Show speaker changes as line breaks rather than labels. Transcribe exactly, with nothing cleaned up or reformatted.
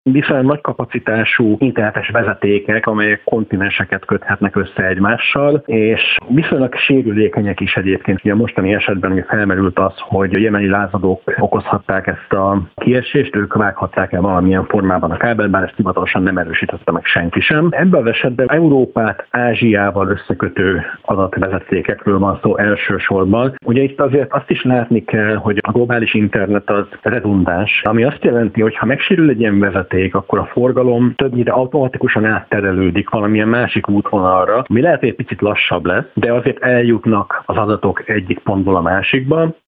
viszonylag nagy kapacitású internetes vezetékek, amelyek kontinenseket köthetnek össze egymással, és viszonylag sérülékenyek is egyébként. Ugye a mostani esetben ugye felmerült az, hogy a jemeni lázadók okozhatták ezt a kiesést, ők vághatták el valamilyen formában a kábelt, bár ezt hivatalosan nem erősítette meg senki sem. Ebben az esetben Európát Ázsiával összekötő adatvezetékekről van szó elsősorban. Ugye itt azért azt is látni kell, hogy a globális internet az redundáns, ami azt jelenti, hogy ha megsérül egy ilyen vezeték, akkor a forgalom többnyire automatikusan átterelődik valamilyen másik útvonalra, ami lehet, hogy egy picit lassabb lesz, de azért eljutnak az adatok egyik pontból a másikba.